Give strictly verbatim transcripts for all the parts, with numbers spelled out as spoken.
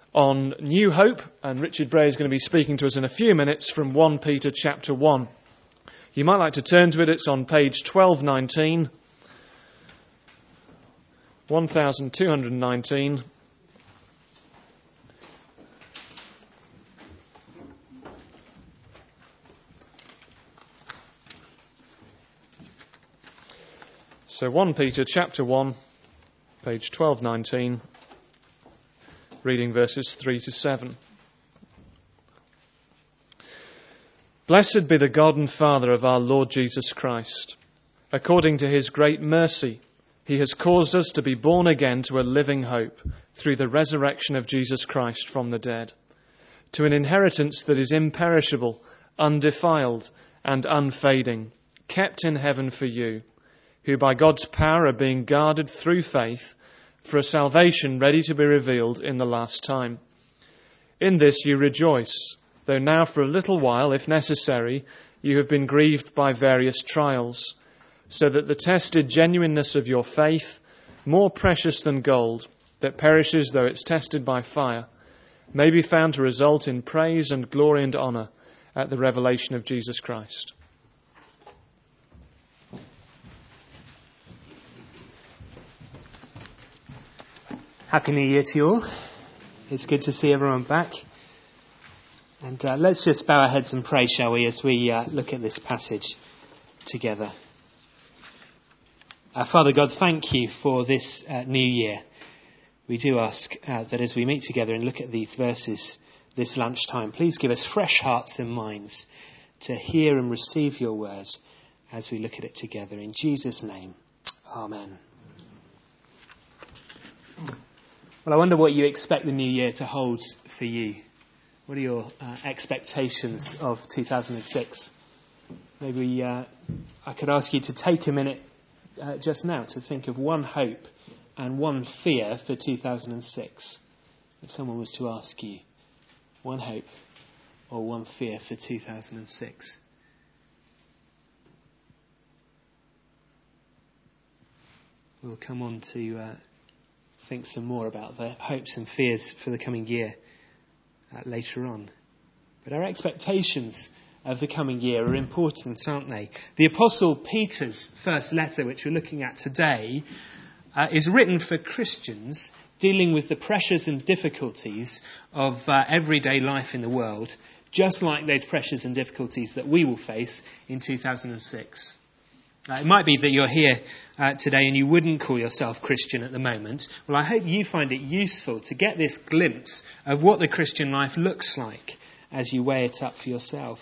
on New Hope, and Richard Bray is going to be speaking to us in a few minutes from First Peter chapter one. You might like to turn to it. It's on page twelve nineteen, twelve nineteen. So First Peter chapter one, page twelve nineteen, reading verses three to seven. Blessed be the God and Father of our Lord Jesus Christ. According to his great mercy, he has caused us to be born again to a living hope through the resurrection of Jesus Christ from the dead, to an inheritance that is imperishable, undefiled, and unfading, kept in heaven for you, who by God's power are being guarded through faith for a salvation ready to be revealed in the last time. In this you rejoice, though now for a little while, if necessary, you have been grieved by various trials, so that the tested genuineness of your faith, more precious than gold, that perishes though it's tested by fire, may be found to result in praise and glory and honour at the revelation of Jesus Christ. Happy New Year to you all. It's good to see everyone back. And uh, let's just bow our heads and pray, shall we, as we uh, look at this passage together. Uh, Father God, thank you for this uh, new year. We do ask uh, that as we meet together and look at these verses this lunchtime, please give us fresh hearts and minds to hear and receive your word as we look at it together. In Jesus' name, amen. Well, I wonder what you expect the new year to hold for you. What are your uh, expectations of two thousand six? Maybe uh, I could ask you to take a minute uh, just now to think of one hope and one fear for two thousand six. If someone was to ask you, one hope or one fear for two thousand six. We'll come on to Uh, think some more about the hopes and fears for the coming year uh, later on. But our expectations of the coming year are important, aren't they? The Apostle Peter's first letter, which we're looking at today, uh, is written for Christians dealing with the pressures and difficulties of uh, everyday life in the world, just like those pressures and difficulties that we will face in two thousand six. Uh, it might be that you're here uh, today and you wouldn't call yourself Christian at the moment. Well, I hope you find it useful to get this glimpse of what the Christian life looks like as you weigh it up for yourself.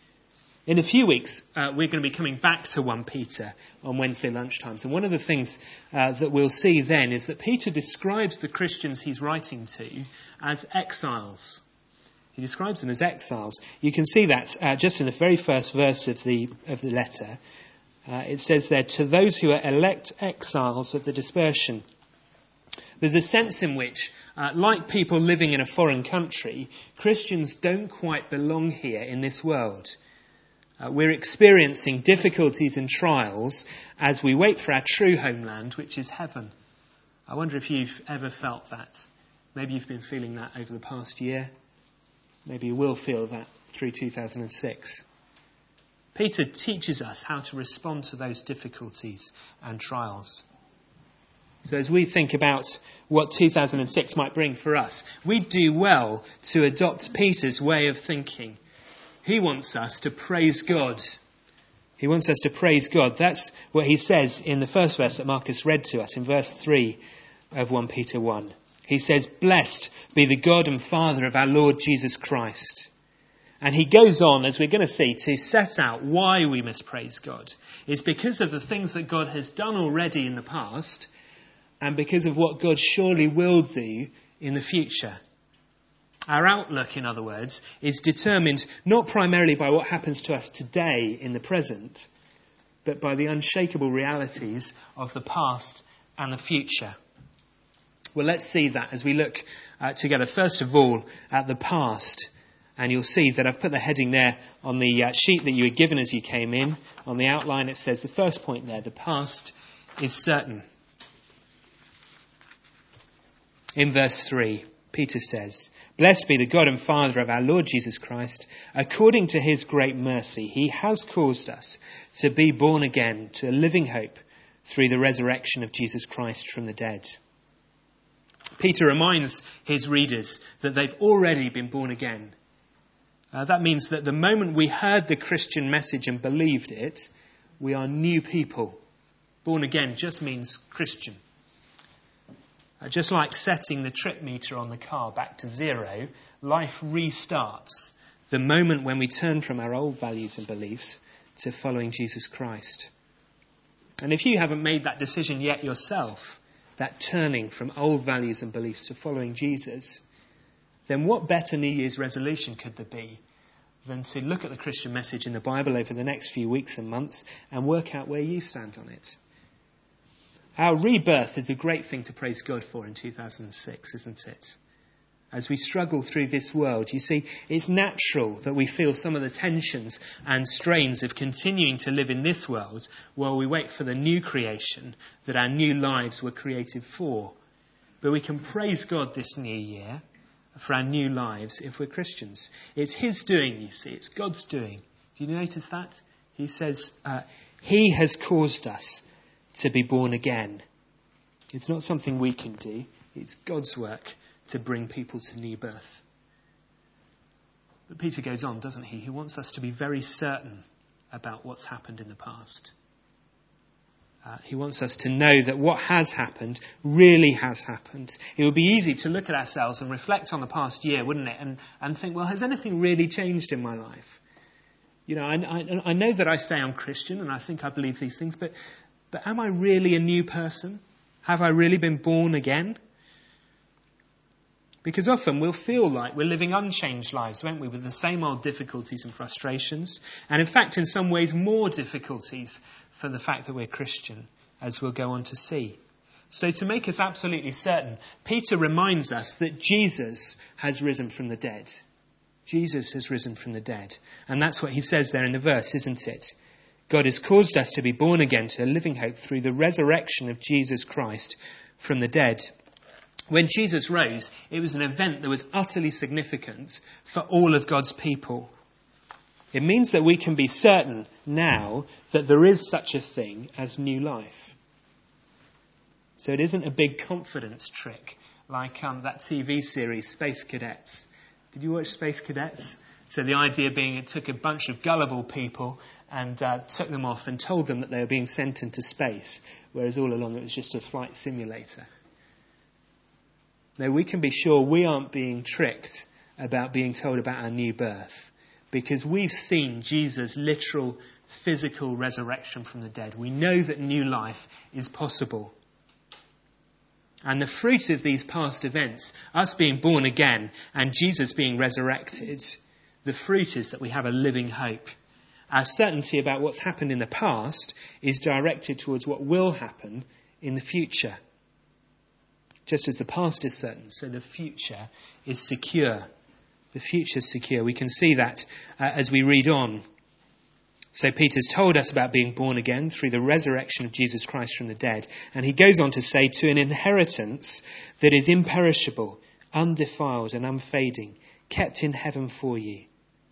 In a few weeks, uh, we're going to be coming back to First Peter on Wednesday lunchtimes. And one of the things uh, that we'll see then is that Peter describes the Christians he's writing to as exiles. He describes them as exiles. You can see that uh, just in the very first verse of the of the letter. Uh, it says there, to those who are elect exiles of the dispersion. There's a sense in which, uh, like people living in a foreign country, Christians don't quite belong here in this world. Uh, we're experiencing difficulties and trials as we wait for our true homeland, which is heaven. I wonder if you've ever felt that. Maybe you've been feeling that over the past year. Maybe you will feel that through two thousand six. Peter teaches us how to respond to those difficulties and trials. So as we think about what two thousand six might bring for us, we do well to adopt Peter's way of thinking. He wants us to praise God. He wants us to praise God. That's what he says in the first verse that Marcus read to us in verse three of First Peter one. He says, blessed be the God and Father of our Lord Jesus Christ. And he goes on, as we're going to see, to set out why we must praise God. It's because of the things that God has done already in the past and because of what God surely will do in the future. Our outlook, in other words, is determined not primarily by what happens to us today in the present, but by the unshakable realities of the past and the future. Well, let's see that as we look uh, together, first of all, at the past. And you'll see that I've put the heading there on the uh, sheet that you were given as you came in. On the outline it says the first point there, the past is certain. In verse three, Peter says, "Blessed be the God and Father of our Lord Jesus Christ. According to his great mercy, he has caused us to be born again to a living hope through the resurrection of Jesus Christ from the dead." Peter reminds his readers that they've already been born again. Uh, that means that the moment we heard the Christian message and believed it, we are new people. Born again just means Christian. Uh, just like setting the trip meter on the car back to zero, life restarts the moment when we turn from our old values and beliefs to following Jesus Christ. And if you haven't made that decision yet yourself, that turning from old values and beliefs to following Jesus, then what better New Year's resolution could there be than to look at the Christian message in the Bible over the next few weeks and months and work out where you stand on it? Our rebirth is a great thing to praise God for in two thousand six, isn't it? As we struggle through this world, you see, it's natural that we feel some of the tensions and strains of continuing to live in this world while we wait for the new creation that our new lives were created for. But we can praise God this new year for our new lives if we're Christians. It's his doing, you see. It's God's doing. Do you notice that? He says, uh, he has caused us to be born again. It's not something we can do. It's God's work to bring people to new birth. But Peter goes on, doesn't he? He wants us to be very certain about what's happened in the past. Uh, he wants us to know that what has happened really has happened. It would be easy to look at ourselves and reflect on the past year, wouldn't it? And, and think, well, has anything really changed in my life? You know, I, I, I know that I say I'm Christian and I think I believe these things, but, but am I really a new person? Have I really been born again? Because often we'll feel like we're living unchanged lives, won't we, with the same old difficulties and frustrations. And in fact, in some ways, more difficulties for the fact that we're Christian, as we'll go on to see. So to make us absolutely certain, Peter reminds us that Jesus has risen from the dead. Jesus has risen from the dead. And that's what he says there in the verse, isn't it? God has caused us to be born again to a living hope through the resurrection of Jesus Christ from the dead. When Jesus rose, it was an event that was utterly significant for all of God's people. It means that we can be certain now that there is such a thing as new life. So it isn't a big confidence trick like um, that T V series, Space Cadets. Did you watch Space Cadets? So the idea being it took a bunch of gullible people and uh, took them off and told them that they were being sent into space, whereas all along it was just a flight simulator. Now, we can be sure we aren't being tricked about being told about our new birth, because we've seen Jesus' literal physical resurrection from the dead. We know that new life is possible. And the fruit of these past events, us being born again and Jesus being resurrected, the fruit is that we have a living hope. Our certainty about what's happened in the past is directed towards what will happen in the future. Just as the past is certain, so the future is secure. The future is secure. We can see that uh, as we read on. So Peter's told us about being born again through the resurrection of Jesus Christ from the dead. And he goes on to say, to an inheritance that is imperishable, undefiled and unfading, kept in heaven for you.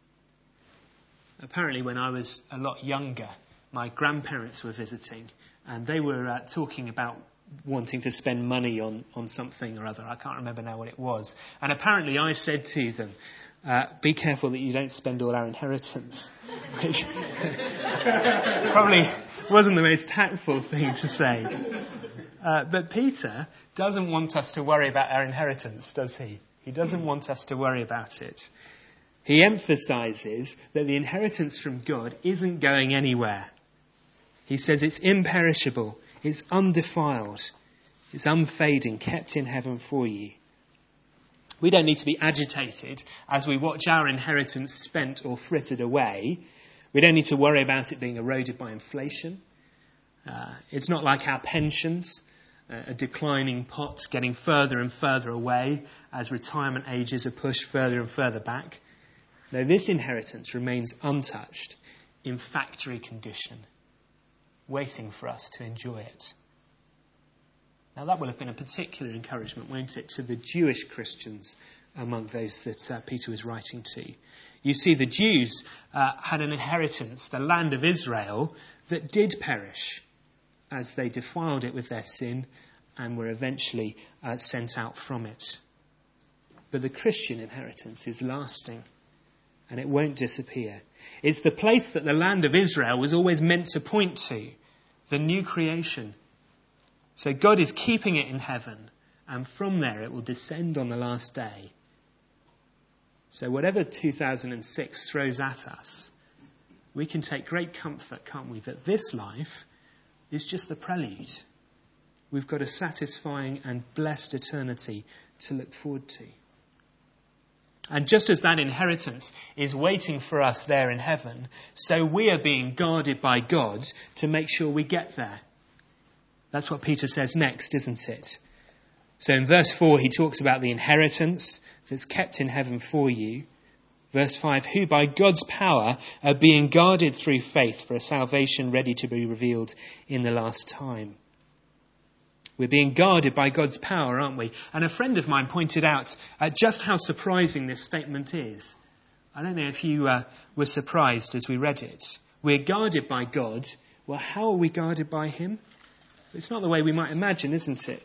Apparently when I was a lot younger, my grandparents were visiting and they were uh, talking about wanting to spend money on, on something or other. I can't remember now what it was. And apparently I said to them, uh, be careful that you don't spend all our inheritance. Which probably wasn't the most tactful thing to say. Uh, but Peter doesn't want us to worry about our inheritance, does he? He doesn't want us to worry about it. He emphasises that the inheritance from God isn't going anywhere. He says it's imperishable. It's undefiled. It's unfading, kept in heaven for you. We don't need to be agitated as we watch our inheritance spent or frittered away. We don't need to worry about it being eroded by inflation. Uh, it's not like our pensions, uh, a declining pot getting further and further away as retirement ages are pushed further and further back. No, this inheritance remains untouched, in factory condition, waiting for us to enjoy it. Now that will have been a particular encouragement, won't it, to the Jewish Christians among those that uh, Peter was writing to. You see, the Jews uh, had an inheritance, the land of Israel, that did perish as they defiled it with their sin and were eventually uh, sent out from it. But the Christian inheritance is lasting, and it won't disappear. It's the place that the land of Israel was always meant to point to, the new creation. So God is keeping it in heaven, and from there it will descend on the last day. So whatever two thousand six throws at us, we can take great comfort, can't we, that this life is just the prelude. We've got a satisfying and blessed eternity to look forward to. And just as that inheritance is waiting for us there in heaven, so we are being guarded by God to make sure we get there. That's what Peter says next, isn't it? So in verse four, he talks about the inheritance that's kept in heaven for you. Verse five, who by God's power are being guarded through faith for a salvation ready to be revealed in the last time. We're being guarded by God's power, aren't we? And a friend of mine pointed out uh, just how surprising this statement is. I don't know if you uh, were surprised as we read it. We're guarded by God. Well, how are we guarded by him? It's not the way we might imagine, isn't it?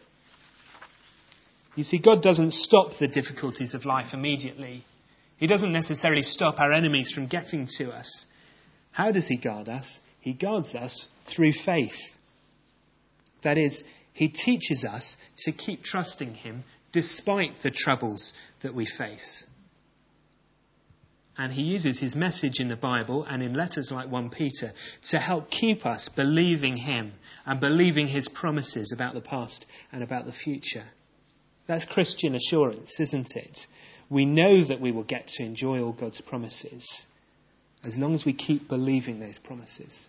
You see, God doesn't stop the difficulties of life immediately. He doesn't necessarily stop our enemies from getting to us. How does he guard us? He guards us through faith. That is, he teaches us to keep trusting him despite the troubles that we face. And he uses his message in the Bible and in letters like First Peter to help keep us believing him and believing his promises about the past and about the future. That's Christian assurance, isn't it? We know that we will get to enjoy all God's promises as long as we keep believing those promises.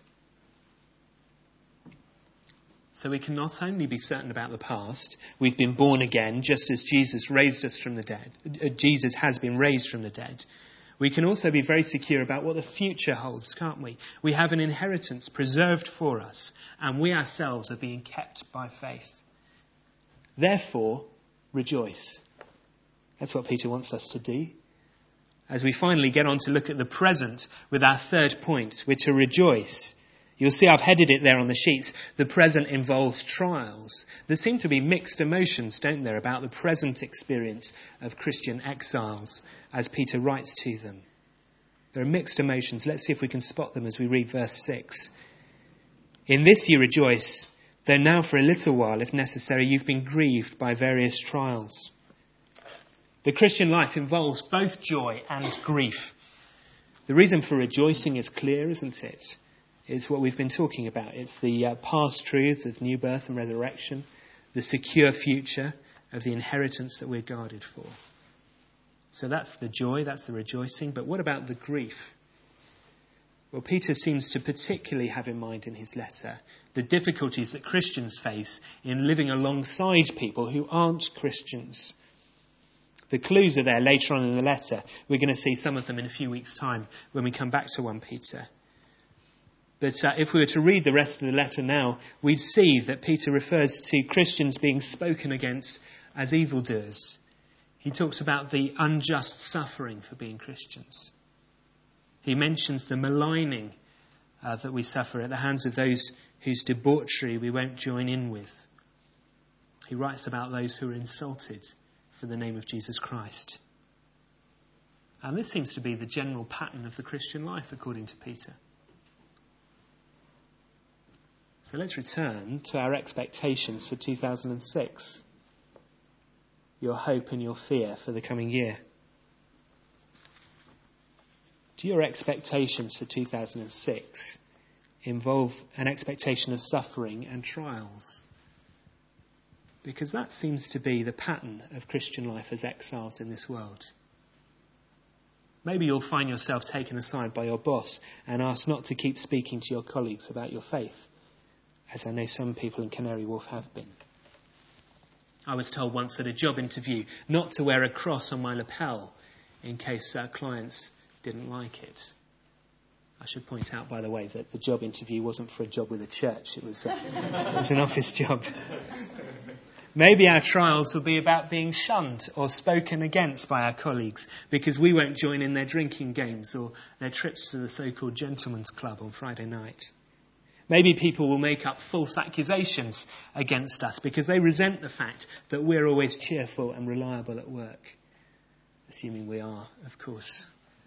So we can not only be certain about the past, we've been born again just as Jesus raised us from the dead. Uh, Jesus has been raised from the dead. We can also be very secure about what the future holds, can't we? We have an inheritance preserved for us, and we ourselves are being kept by faith. Therefore, rejoice. That's what Peter wants us to do. As we finally get on to look at the present with our third point, we're to rejoice. You'll see I've headed it there on the sheets. The present involves trials. There seem to be mixed emotions, don't there, about the present experience of Christian exiles as Peter writes to them. There are mixed emotions. Let's see if we can spot them as we read verse six. In this you rejoice, though now for a little while, if necessary, you've been grieved by various trials. The Christian life involves both joy and grief. The reason for rejoicing is clear, isn't it? It's what we've been talking about. It's the uh, past truths of new birth and resurrection, the secure future of the inheritance that we're guarded for. So that's the joy, that's the rejoicing. But what about the grief? Well, Peter seems to particularly have in mind in his letter the difficulties that Christians face in living alongside people who aren't Christians. The clues are there later on in the letter. We're going to see some of them in a few weeks' time when we come back to First Peter. But uh, if we were to read the rest of the letter now, we'd see that Peter refers to Christians being spoken against as evildoers. He talks about the unjust suffering for being Christians. He mentions the maligning uh, that we suffer at the hands of those whose debauchery we won't join in with. He writes about those who are insulted for the name of Jesus Christ. And this seems to be the general pattern of the Christian life, according to Peter. So let's return to our expectations for two thousand six. Your hope and your fear for the coming year. Do your expectations for two thousand six involve an expectation of suffering and trials? Because that seems to be the pattern of Christian life as exiles in this world. Maybe you'll find yourself taken aside by your boss and asked not to keep speaking to your colleagues about your faith, as I know some people in Canary Wharf have been. I was told once at a job interview not to wear a cross on my lapel in case uh, clients didn't like it. I should point out, by the way, that the job interview wasn't for a job with a church. It was, uh, it was an office job. Maybe our trials will be about being shunned or spoken against by our colleagues because we won't join in their drinking games or their trips to the so-called gentleman's club on Friday night. Maybe people will make up false accusations against us because they resent the fact that we're always cheerful and reliable at work. Assuming we are, of course.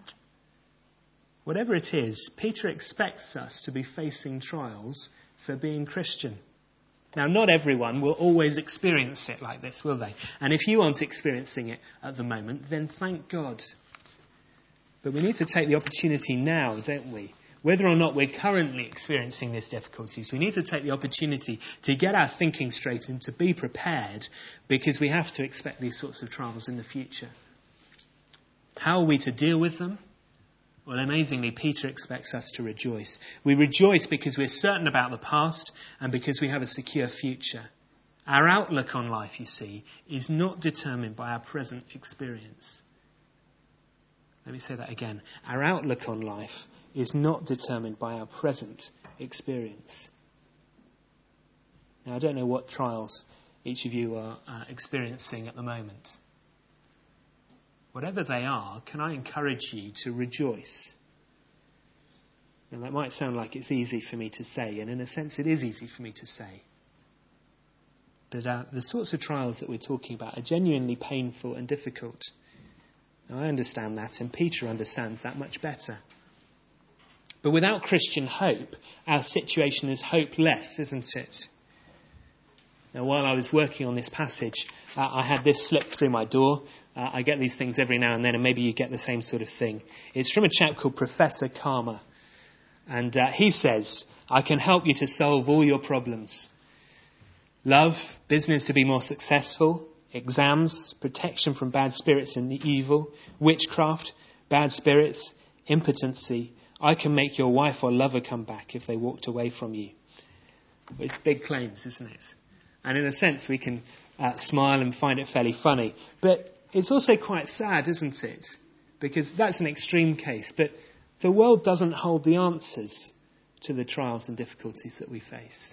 Whatever it is, Peter expects us to be facing trials for being Christian. Now, not everyone will always experience it like this, will they? And if you aren't experiencing it at the moment, then thank God. But we need to take the opportunity now, don't we? Whether or not we're currently experiencing these difficulties, we need to take the opportunity to get our thinking straight and to be prepared, because we have to expect these sorts of trials in the future. How are we to deal with them? Well, amazingly, Peter expects us to rejoice. We rejoice because we're certain about the past and because we have a secure future. Our outlook on life, you see, is not determined by our present experience. Let me say that again. Our outlook on life is not determined by our present experience. Now, I don't know what trials each of you are uh, experiencing at the moment. Whatever they are, can I encourage you to rejoice? Now, that might sound like it's easy for me to say, and in a sense it is easy for me to say. But uh, the sorts of trials that we're talking about are genuinely painful and difficult. Now, I understand that, and Peter understands that much better. But without Christian hope, our situation is hopeless, isn't it? Now, while I was working on this passage, uh, I had this slip through my door. Uh, I get these things every now and then, and maybe you get the same sort of thing. It's from a chap called Professor Karma. And uh, he says, I can help you to solve all your problems. Love, business to be more successful, exams, protection from bad spirits and the evil, witchcraft, bad spirits, impotency. I can make your wife or lover come back if they walked away from you. It's big claims, isn't it? And in a sense, we can uh, smile and find it fairly funny. But it's also quite sad, isn't it? Because that's an extreme case. But the world doesn't hold the answers to the trials and difficulties that we face.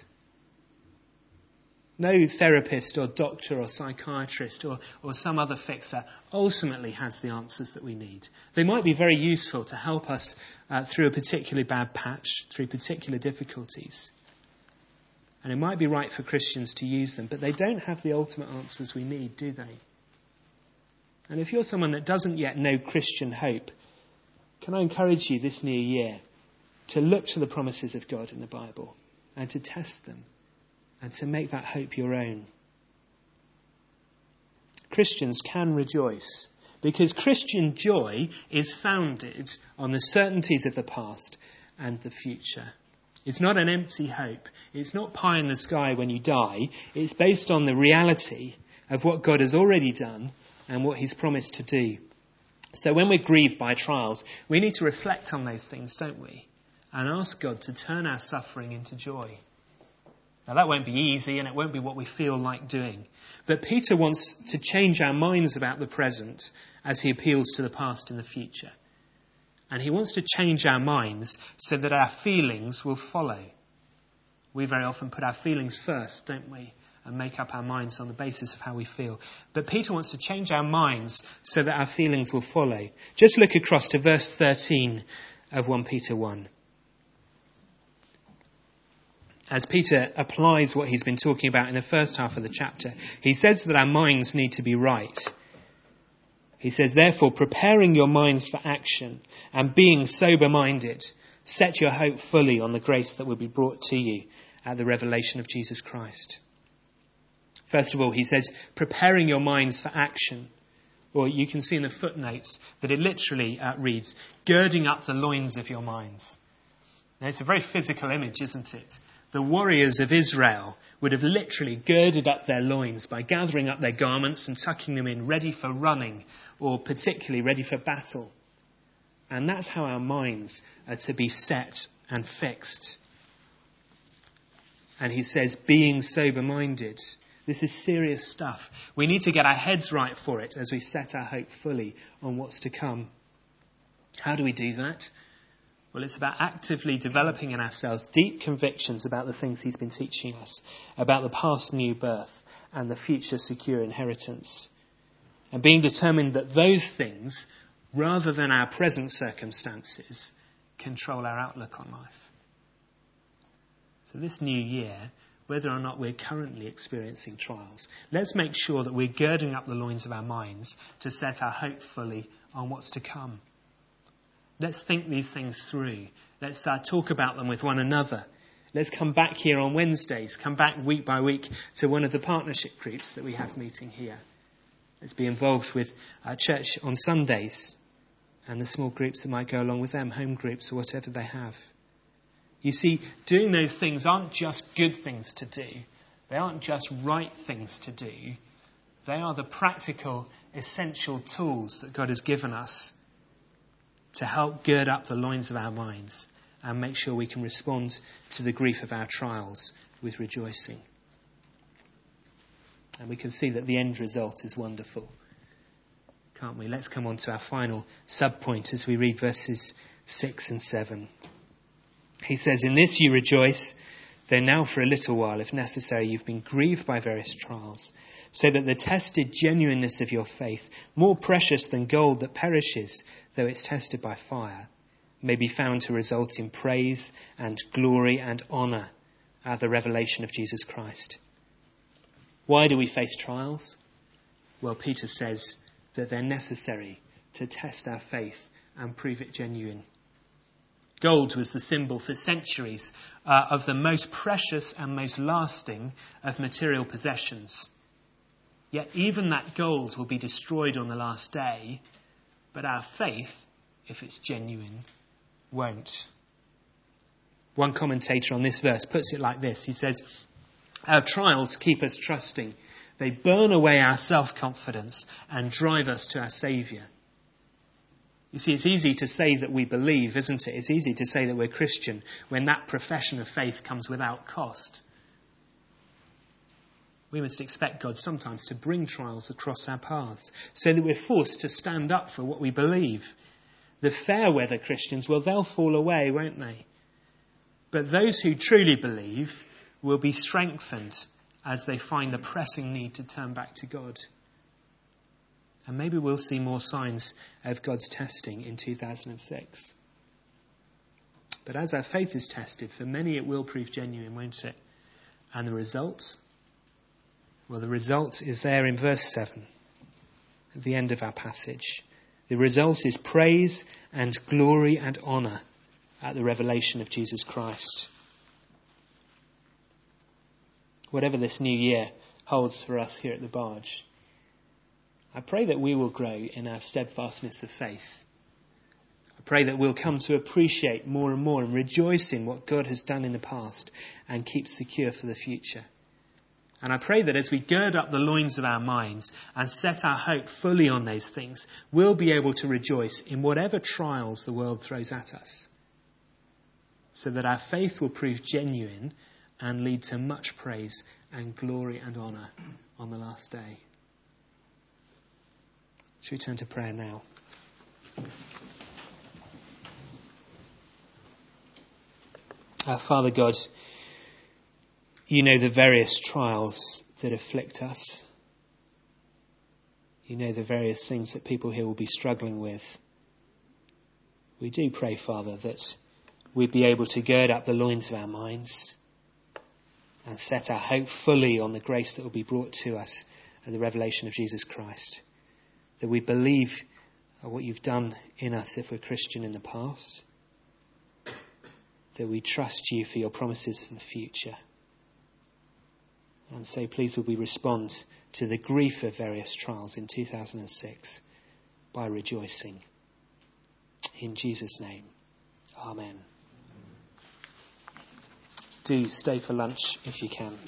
No therapist or doctor or psychiatrist or, or some other fixer ultimately has the answers that we need. They might be very useful to help us uh, through a particularly bad patch, through particular difficulties. And it might be right for Christians to use them, but they don't have the ultimate answers we need, do they? And if you're someone that doesn't yet know Christian hope, can I encourage you this new year to look to the promises of God in the Bible and to test them and to make that hope your own? Christians can rejoice because Christian joy is founded on the certainties of the past and the future. It's not an empty hope. It's not pie in the sky when you die. It's based on the reality of what God has already done and what he's promised to do. So when we're grieved by trials, we need to reflect on those things, don't we? And ask God to turn our suffering into joy. Now that won't be easy and it won't be what we feel like doing. But Peter wants to change our minds about the present as he appeals to the past and the future. And he wants to change our minds so that our feelings will follow. We very often put our feelings first, don't we? And make up our minds on the basis of how we feel. But Peter wants to change our minds so that our feelings will follow. Just look across to verse thirteen of First Peter one. As Peter applies what he's been talking about in the first half of the chapter, he says that our minds need to be right. He says, therefore, preparing your minds for action and being sober-minded, set your hope fully on the grace that will be brought to you at the revelation of Jesus Christ. First of all, he says, preparing your minds for action. Or you can see in the footnotes that it literally uh, reads, girding up the loins of your minds. Now, it's a very physical image, isn't it? The warriors of Israel would have literally girded up their loins by gathering up their garments and tucking them in, ready for running, or particularly ready for battle. And that's how our minds are to be set and fixed. And he says, being sober-minded. This is serious stuff. We need to get our heads right for it as we set our hope fully on what's to come. How do we do that? Well, it's about actively developing in ourselves deep convictions about the things he's been teaching us, about the past new birth, and the future secure inheritance. And being determined that those things, rather than our present circumstances, control our outlook on life. So this new year, whether or not we're currently experiencing trials, let's make sure that we're girding up the loins of our minds to set our hope fully on what's to come. Let's think these things through. Let's uh, talk about them with one another. Let's come back here on Wednesdays, come back week by week to one of the partnership groups that we have meeting here. Let's be involved with our church on Sundays and the small groups that might go along with them, home groups or whatever they have. You see, doing those things aren't just good things to do. They aren't just right things to do. They are the practical, essential tools that God has given us to help gird up the loins of our minds and make sure we can respond to the grief of our trials with rejoicing. And we can see that the end result is wonderful, can't we? Let's come on to our final sub-point as we read verses six and seven. He says, "In this you rejoice, though now for a little while, if necessary, you've been grieved by various trials, so that the tested genuineness of your faith, more precious than gold that perishes, though it's tested by fire, may be found to result in praise and glory and honour at the revelation of Jesus Christ." Why do we face trials? Well, Peter says that they're necessary to test our faith and prove it genuine. Gold was the symbol for centuries uh, of the most precious and most lasting of material possessions. Yet even that gold will be destroyed on the last day, but our faith, if it's genuine, won't. One commentator on this verse puts it like this. He says, "Our trials keep us trusting. They burn away our self-confidence and drive us to our Saviour." You see, it's easy to say that we believe, isn't it? It's easy to say that we're Christian when that profession of faith comes without cost. We must expect God sometimes to bring trials across our paths so that we're forced to stand up for what we believe. The fair weather Christians, well, they'll fall away, won't they? But those who truly believe will be strengthened as they find the pressing need to turn back to God. And maybe we'll see more signs of God's testing in two thousand six. But as our faith is tested, for many it will prove genuine, won't it? And the result? Well, the result is there in verse seven, at the end of our passage. The result is praise and glory and honour at the revelation of Jesus Christ. Whatever this new year holds for us here at the Barge, I pray that we will grow in our steadfastness of faith. I pray that we'll come to appreciate more and more and rejoice in what God has done in the past and keep secure for the future. And I pray that as we gird up the loins of our minds and set our hope fully on those things, we'll be able to rejoice in whatever trials the world throws at us, so that our faith will prove genuine and lead to much praise and glory and honour on the last day. Shall we turn to prayer now? Our Father God, you know the various trials that afflict us. You know the various things that people here will be struggling with. We do pray, Father, that we'd be able to gird up the loins of our minds and set our hope fully on the grace that will be brought to us at the revelation of Jesus Christ. That we believe what you've done in us if we're Christian in the past. That we trust you for your promises for the future. And so please will we respond to the grief of various trials in two thousand six by rejoicing. In Jesus' name, amen. Do stay for lunch if you can.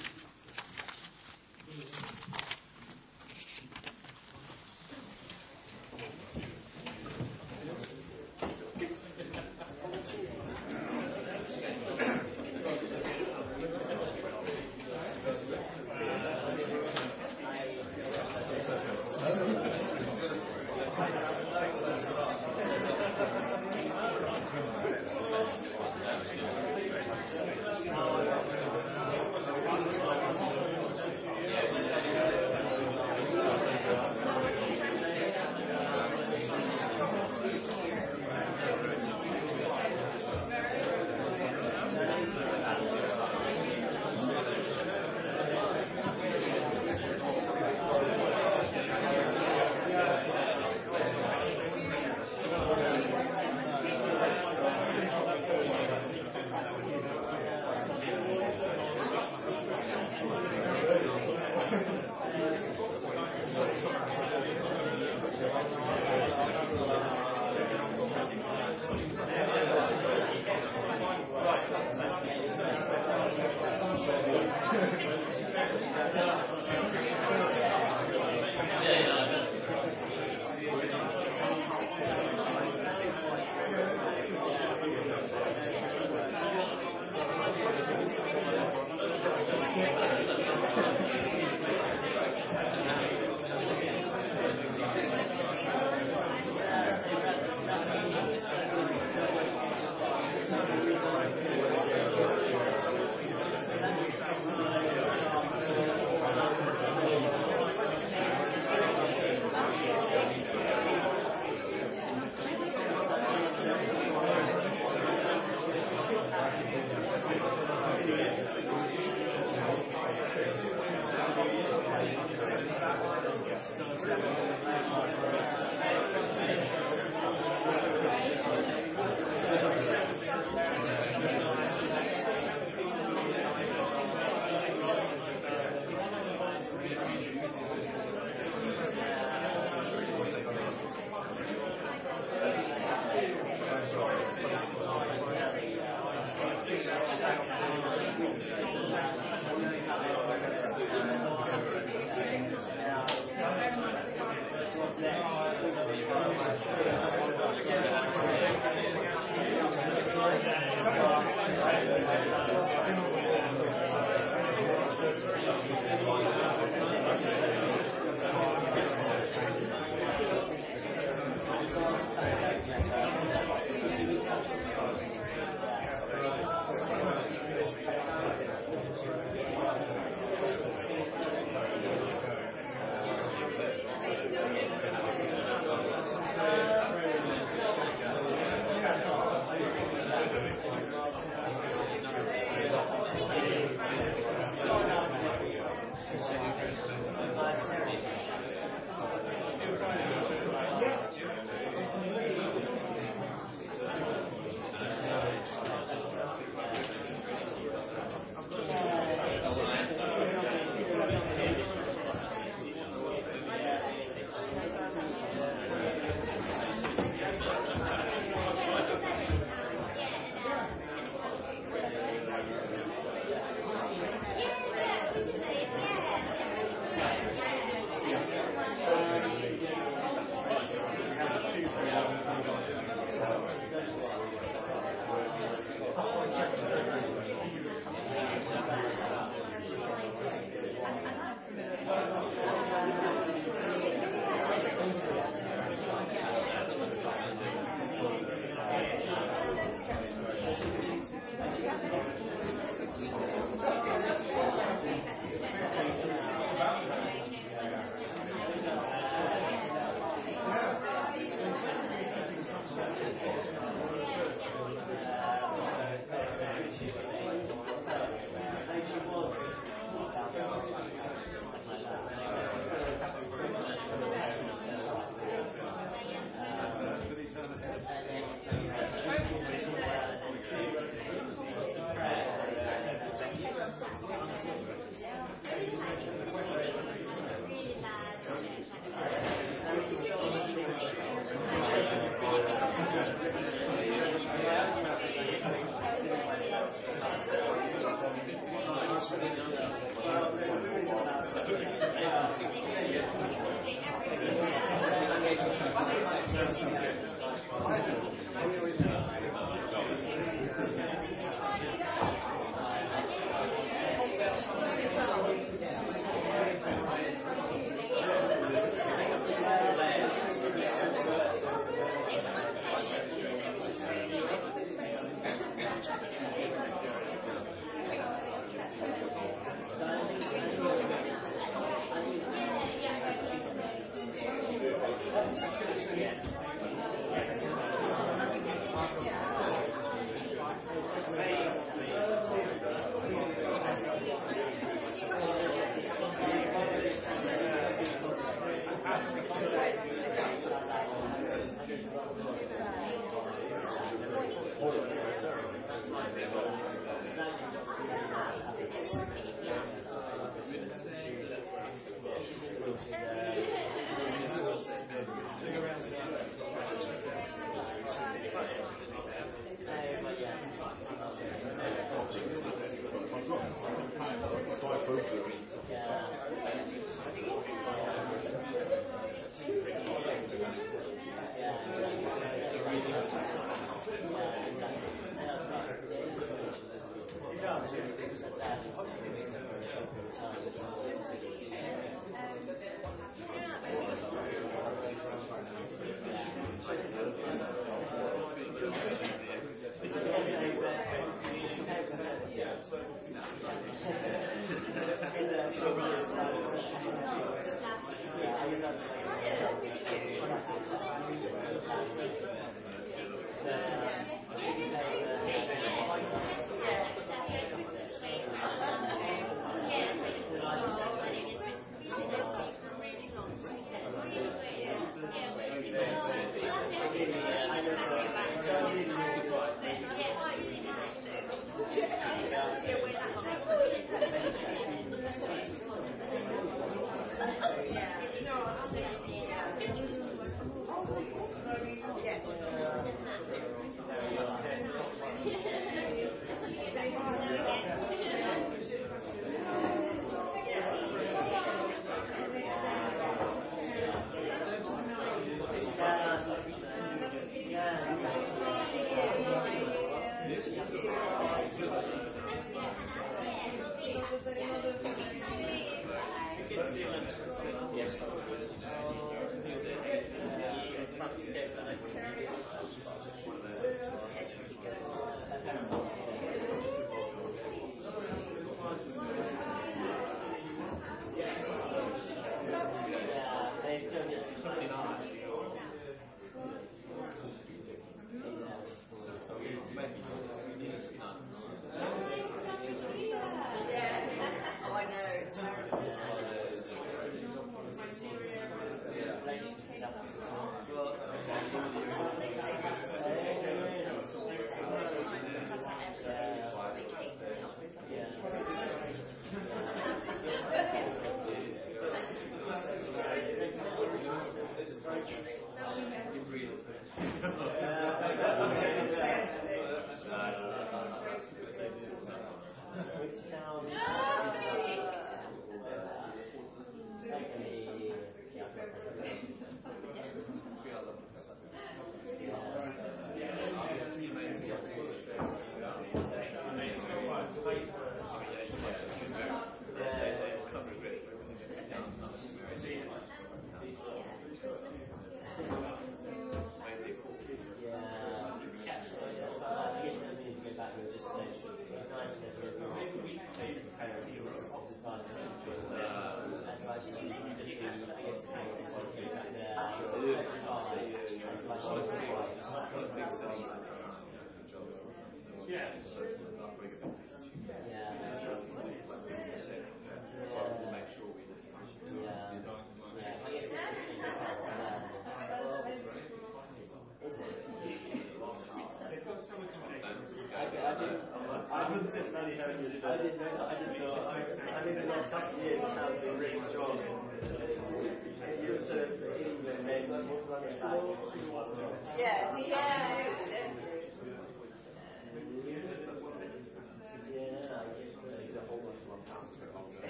I didn't know that. I just thought, I, I think the last couple of years it has been really strong.